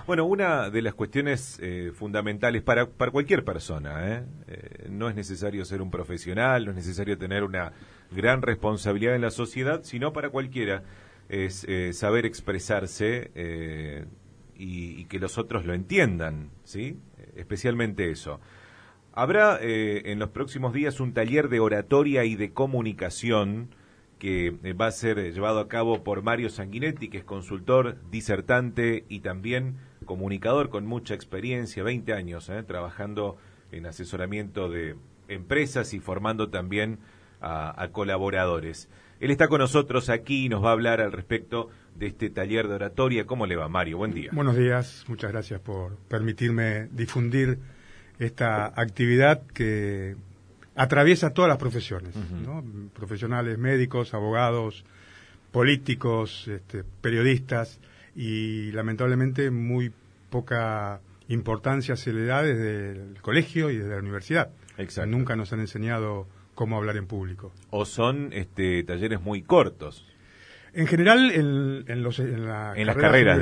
Bueno, una de las cuestiones fundamentales para cualquier persona, no es necesario ser un profesional, no es necesario tener una gran responsabilidad en la sociedad, sino para cualquiera es saber expresarse y que los otros lo entiendan, ¿sí? Especialmente eso. Habrá en los próximos días un taller de oratoria y de comunicación que va a ser llevado a cabo por Mario Sanguinetti, que es consultor, disertante y también comunicador con mucha experiencia, 20 años trabajando en asesoramiento de empresas y formando también a colaboradores. Él está con nosotros aquí y nos va a hablar al respecto de este taller de oratoria. ¿Cómo le va, Mario? Buen día. Buenos días, muchas gracias por permitirme difundir esta actividad que atraviesa todas las profesiones, ¿no? Profesionales, médicos, abogados, políticos, periodistas, y lamentablemente muy poca importancia se le da desde el colegio y desde la universidad. Exacto. Nunca nos han enseñado cómo hablar en público. O son talleres muy cortos. En general, en las carreras,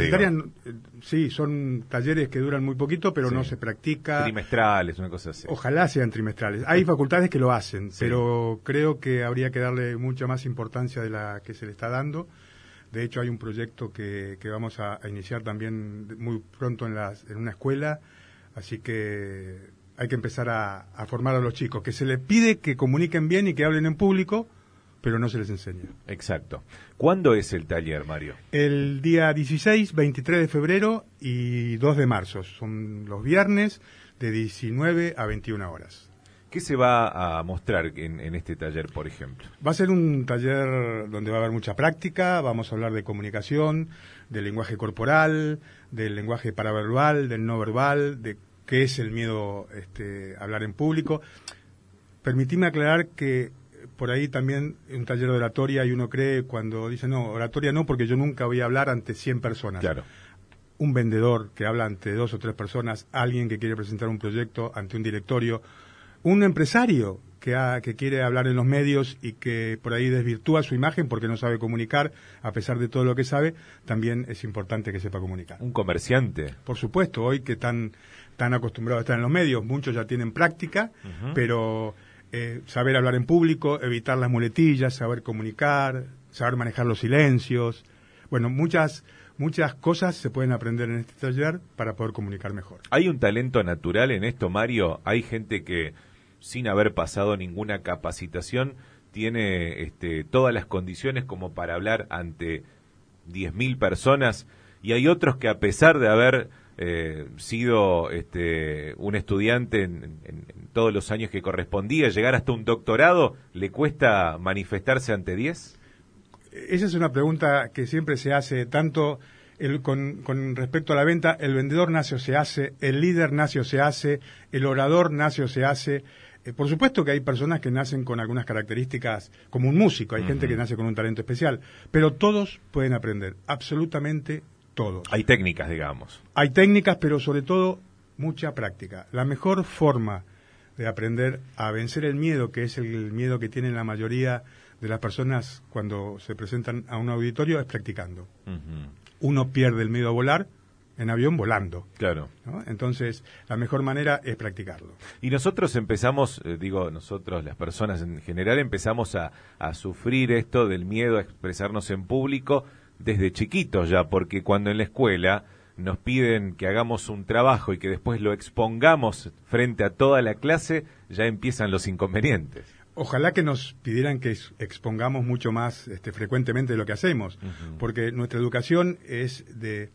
sí, son talleres que duran muy poquito, pero no se practica. Trimestrales, una cosa así. Ojalá sean trimestrales. Hay facultades que lo hacen, pero creo que habría que darle mucha más importancia de la que se le está dando. De hecho, hay un proyecto que vamos a iniciar también muy pronto en una escuela, así que hay que empezar a formar a los chicos, que se les pide que comuniquen bien y que hablen en público, pero no se les enseña. Exacto. ¿Cuándo es el taller, Mario? El día 16, 23 de febrero y 2 de marzo. Son los viernes de 19 a 21 horas. ¿Qué se va a mostrar en este taller, por ejemplo? Va a ser un taller donde va a haber mucha práctica. Vamos a hablar de comunicación, del lenguaje corporal, del lenguaje paraverbal, del no verbal, de qué es el miedo a hablar en público. Permitime aclarar que por ahí también un taller de oratoria, y uno cree cuando dice, no, oratoria no, porque yo nunca voy a hablar ante 100 personas. Claro. Un vendedor que habla ante 2 o 3 personas, alguien que quiere presentar un proyecto ante un directorio, un empresario que quiere hablar en los medios y que por ahí desvirtúa su imagen porque no sabe comunicar, a pesar de todo lo que sabe, también es importante que sepa comunicar. Un comerciante. Por supuesto, hoy que tan acostumbrados a estar en los medios, muchos ya tienen práctica, pero saber hablar en público, evitar las muletillas, saber comunicar, saber manejar los silencios. Bueno, muchas cosas se pueden aprender en este taller para poder comunicar mejor. ¿Hay un talento natural en esto, Mario? ¿Hay gente que, sin haber pasado ninguna capacitación, tiene todas las condiciones como para hablar ante 10.000 personas? Y hay otros que, a pesar de haber sido un estudiante en todos los años que correspondía, llegar hasta un doctorado, ¿le cuesta manifestarse ante 10? Esa es una pregunta que siempre se hace, tanto con respecto a la venta. El vendedor nace o se hace, el líder nace o se hace, el orador nace o se hace. Por supuesto que hay personas que nacen con algunas características, como un músico, hay gente que nace con un talento especial, pero todos pueden aprender, absolutamente todos. Hay técnicas, digamos. Hay técnicas, pero sobre todo mucha práctica. La mejor forma de aprender a vencer el miedo, que es el miedo que tienen la mayoría de las personas cuando se presentan a un auditorio, es practicando. Uno pierde el miedo a volar en avión volando. Claro. ¿No? Entonces, la mejor manera es practicarlo. Y nosotros empezamos, nosotros, las personas en general, empezamos a sufrir esto del miedo a expresarnos en público desde chiquitos ya, porque cuando en la escuela nos piden que hagamos un trabajo y que después lo expongamos frente a toda la clase, ya empiezan los inconvenientes. Ojalá que nos pidieran que expongamos mucho más frecuentemente de lo que hacemos, porque nuestra educación es de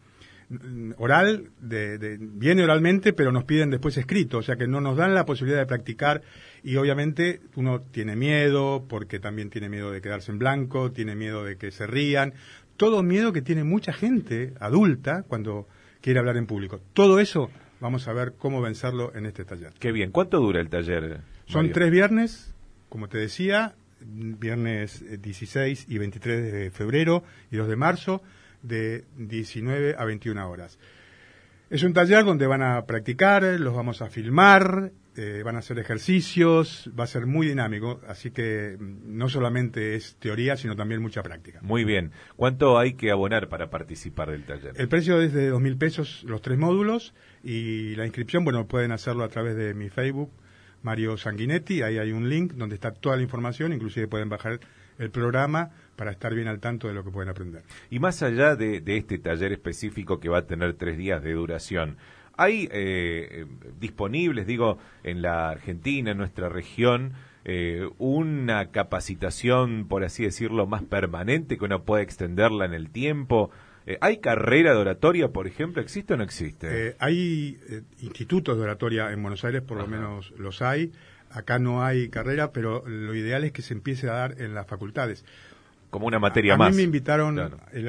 oral, viene oralmente, pero nos piden después escrito, o sea que no nos dan la posibilidad de practicar, y obviamente uno tiene miedo, porque también tiene miedo de quedarse en blanco, tiene miedo de que se rían, todo miedo que tiene mucha gente adulta cuando quiere hablar en público. Todo eso vamos a ver cómo vencerlo en este taller. Qué bien. ¿Cuánto dura el taller, Son Mario? 3 viernes, como te decía, viernes 16 y 23 de febrero y 2 de marzo, de 19 a 21 horas. Es un taller donde van a practicar, los vamos a filmar van a hacer ejercicios, va a ser muy dinámico, así que no solamente es teoría, sino también mucha práctica. Muy bien. ¿Cuánto hay que abonar para participar del taller? El precio es de 2.000 pesos los 3 módulos y la inscripción, bueno, pueden hacerlo a través de mi Facebook, Mario Sanguinetti, ahí hay un link donde está toda la información, inclusive pueden bajar el programa para estar bien al tanto de lo que pueden aprender. Y más allá de este taller específico que va a tener 3 días de duración, ¿hay disponibles, digo, en la Argentina, en nuestra región, una capacitación, por así decirlo, más permanente que uno pueda extenderla en el tiempo? ¿Hay carrera de oratoria, por ejemplo? ¿Existe o no existe? Hay institutos de oratoria en Buenos Aires, por lo menos los hay. Acá no hay carrera, pero lo ideal es que se empiece a dar en las facultades. Como una materia más. A mí me invitaron claro. el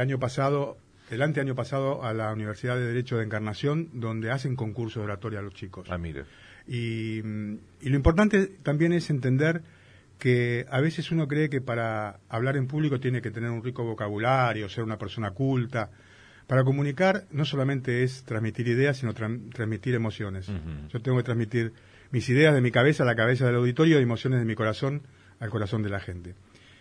anteaño pasado, a la Universidad de Derecho de Encarnación, donde hacen concursos de oratoria a los chicos. Ah, mire. Y lo importante también es entender que a veces uno cree que para hablar en público tiene que tener un rico vocabulario, ser una persona culta. Para comunicar no solamente es transmitir ideas, sino transmitir emociones. Uh-huh. Yo tengo que transmitir mis ideas de mi cabeza a la cabeza del auditorio y emociones de mi corazón al corazón de la gente.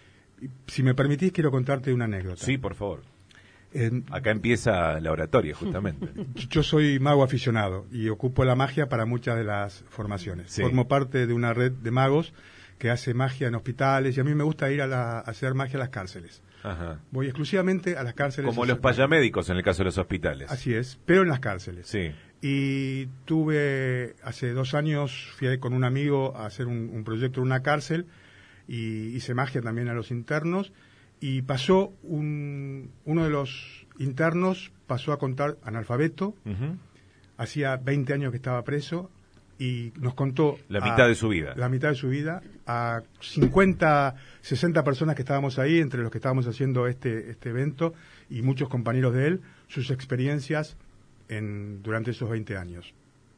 Si me permitís, quiero contarte una anécdota. Sí, por favor. Acá empieza la oratoria, justamente. Yo soy mago aficionado y ocupo la magia para muchas de las formaciones. Sí. Formo parte de una red de magos que hace magia en hospitales y a mí me gusta ir a hacer magia a las cárceles. Ajá. Voy exclusivamente a las cárceles. Como los payamédicos en el caso de los hospitales. Así es, pero en las cárceles. Sí. Y hace 2 años, fui con un amigo a hacer un proyecto en una cárcel y hice magia también a los internos y pasó uno de los internos pasó a contar analfabeto, Uh-huh. hacía 20 años que estaba preso y nos contó La mitad de su vida. La mitad de su vida a 50, 60 personas que estábamos ahí, entre los que estábamos haciendo este evento y muchos compañeros de él, sus experiencias durante esos 20 años.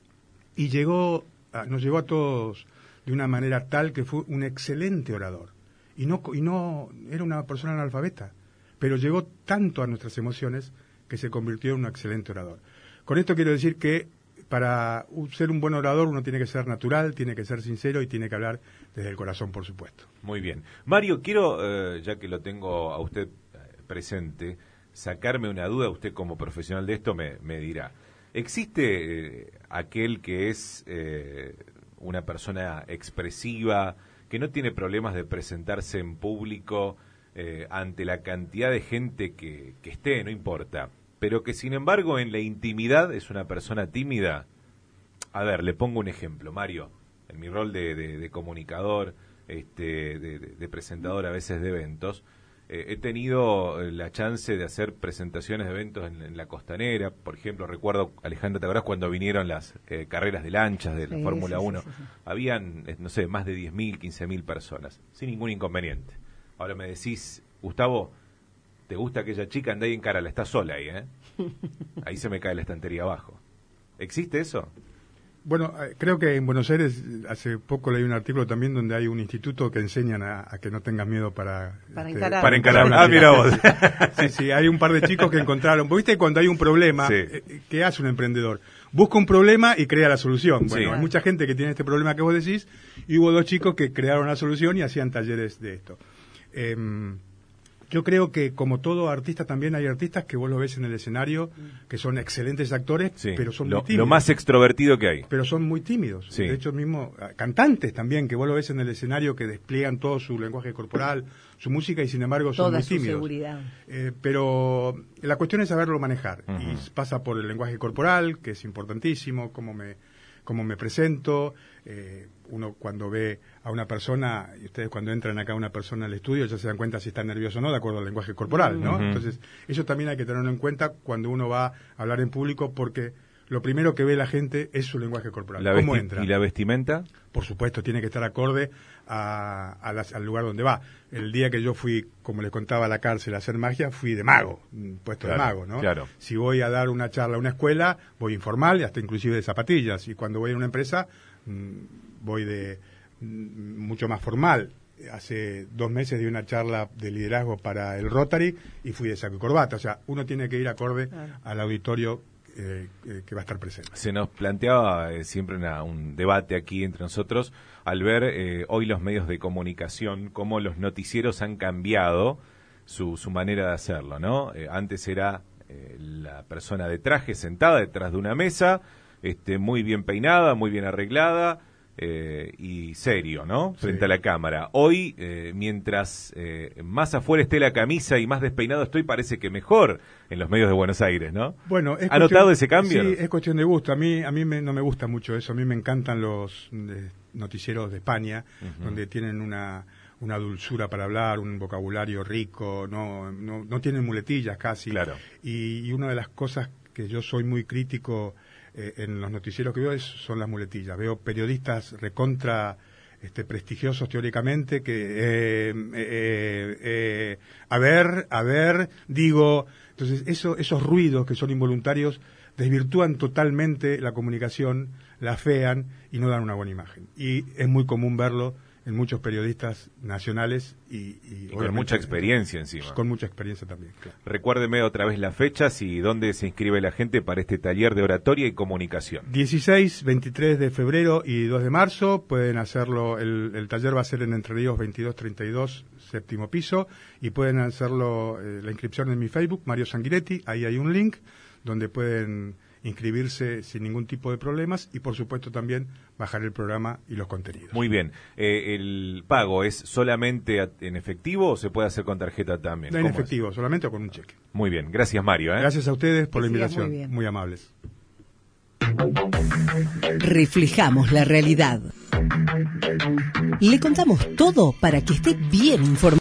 Y nos llegó a todos de una manera tal que fue un excelente orador. Y no era una persona analfabeta, pero llegó tanto a nuestras emociones que se convirtió en un excelente orador. Con esto quiero decir que para ser un buen orador uno tiene que ser natural, tiene que ser sincero y tiene que hablar desde el corazón, por supuesto. Muy bien. Mario, quiero, ya que lo tengo a usted presente, sacarme una duda. Usted como profesional de esto me dirá. ¿Existe aquel que es una persona expresiva, que no tiene problemas de presentarse en público ante la cantidad de gente que esté, no importa, pero que sin embargo en la intimidad es una persona tímida? A ver, le pongo un ejemplo, Mario, en mi rol de comunicador, de presentador a veces de eventos, he tenido la chance de hacer presentaciones de eventos en la Costanera. Por ejemplo, recuerdo, Alejandra, ¿te acordás cuando vinieron las carreras de lanchas de la Fórmula 1? Sí. Habían, no sé, más de 10.000, 15.000 personas, sin ningún inconveniente. Ahora me decís, Gustavo, ¿te gusta aquella chica? Andá ahí en cara, la está sola ahí, ¿eh? Ahí se me cae la estantería abajo. ¿Existe eso? Bueno, creo que en Buenos Aires hace poco leí un artículo también donde hay un instituto que enseñan a que no tengas miedo para encarar una mira vos. Sí, hay un par de chicos que encontraron. ¿Viste cuando hay un problema? Sí. ¿Qué hace un emprendedor? Busca un problema y crea la solución. Bueno, Sí. hay mucha gente que tiene este problema que vos decís y hubo 2 chicos que crearon la solución y hacían talleres de esto. Yo creo que como todo artista también hay artistas que vos lo ves en el escenario que son excelentes actores, Sí. pero son muy tímidos. Lo más extrovertido que hay. Pero son muy tímidos. Sí. De hecho, mismo cantantes también, que vos lo ves en el escenario que despliegan todo su lenguaje corporal, su música y sin embargo son toda muy su tímidos. seguridad. Pero la cuestión es saberlo manejar. Uh-huh. Y pasa por el lenguaje corporal, que es importantísimo, cómo me presento. Uno cuando ve a una persona, y ustedes cuando entran acá a una persona al estudio ya se dan cuenta si está nervioso o no, de acuerdo al lenguaje corporal, ¿no? Uh-huh. Entonces, eso también hay que tenerlo en cuenta cuando uno va a hablar en público, porque lo primero que ve la gente es su lenguaje corporal. ¿Cómo entra? ¿Y la vestimenta? Por supuesto, tiene que estar acorde al lugar donde va. El día que yo fui, como les contaba, a la cárcel a hacer magia, fui de mago, puesto Claro, de mago, ¿no? claro. Si voy a dar una charla a una escuela, voy informal, hasta inclusive de zapatillas. Y cuando voy a una empresa, voy de mucho más formal. Hace 2 meses di una charla de liderazgo para el Rotary y fui de saco y corbata. O sea, uno tiene que ir acorde al auditorio que va a estar presente. Se nos planteaba siempre un debate aquí entre nosotros al ver hoy los medios de comunicación, cómo los noticieros han cambiado su manera de hacerlo, ¿no? Antes era la persona de traje sentada detrás de una mesa, muy bien peinada, muy bien arreglada, y serio, ¿no? Frente Sí. a la cámara. Hoy, mientras más afuera esté la camisa y más despeinado estoy, parece que mejor en los medios de Buenos Aires, ¿no? Bueno, ¿Ha notado ese cambio? Sí, es cuestión de gusto. A mí no me gusta mucho eso. A mí me encantan los noticieros de España, donde tienen una dulzura para hablar, un vocabulario rico, no tienen muletillas casi. Claro. Y una de las cosas que yo soy muy crítico en los noticieros que veo son las muletillas. Veo periodistas recontra prestigiosos teóricamente que a ver, digo. Entonces esos ruidos que son involuntarios desvirtúan totalmente la comunicación, la afean y no dan una buena imagen. Y es muy común verlo en muchos periodistas nacionales y con mucha experiencia encima. Con mucha experiencia también, claro. Recuérdeme otra vez las fechas y dónde se inscribe la gente para este taller de oratoria y comunicación. 16, 23 de febrero y 2 de marzo. Pueden hacerlo, el taller va a ser en Entre Ríos 2232, séptimo piso, y pueden hacerlo, la inscripción en mi Facebook, Mario Sanguinetti. Ahí hay un link donde pueden inscribirse sin ningún tipo de problemas y, por supuesto, también bajar el programa y los contenidos. Muy bien. ¿El pago es solamente en efectivo o se puede hacer con tarjeta también? En efectivo, solamente o con un cheque. Muy bien. Gracias, Mario. Gracias a ustedes por la invitación. Muy bien. Muy amables. Reflejamos la realidad. Le contamos todo para que esté bien informado.